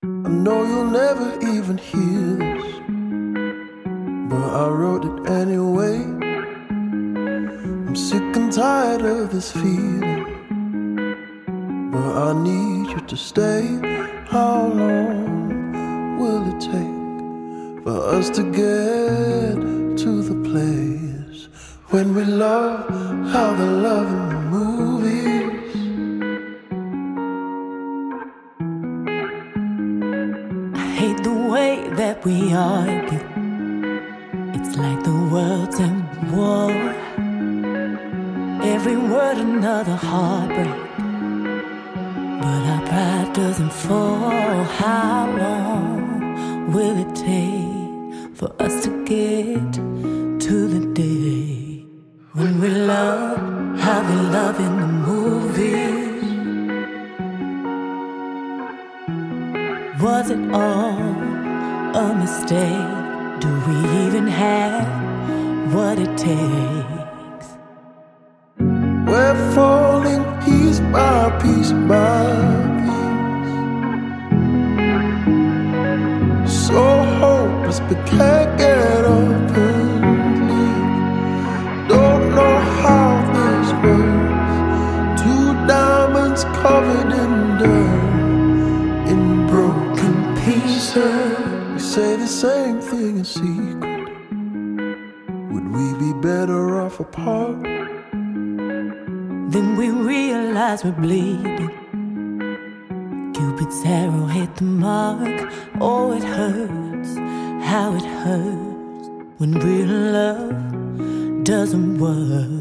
I know you'll never even hear this, but I wrote it anyway. I'm sick and tired of this feeling, but I need you to stay. How long will it take for us to get to the place when we love how they love in the movies? I hate the way that we argue. It's like the world's in war. Every word another heartbreak, but our pride doesn't fall. How long will it take for us to get to the day when we love how they love in the movies? Was it all a mistake? Do we even have what it takes? We're falling piece by piece by piece, so hopeless but can't get up and leave. Don't know how this works. Two diamonds covered in dirt, in broken pieces. We say the same thing in secret. Would we be better off apart? Then we realize we're bleeding. Cupid's arrow hit the mark. Oh, it hurts, how it hurts when real love doesn't work.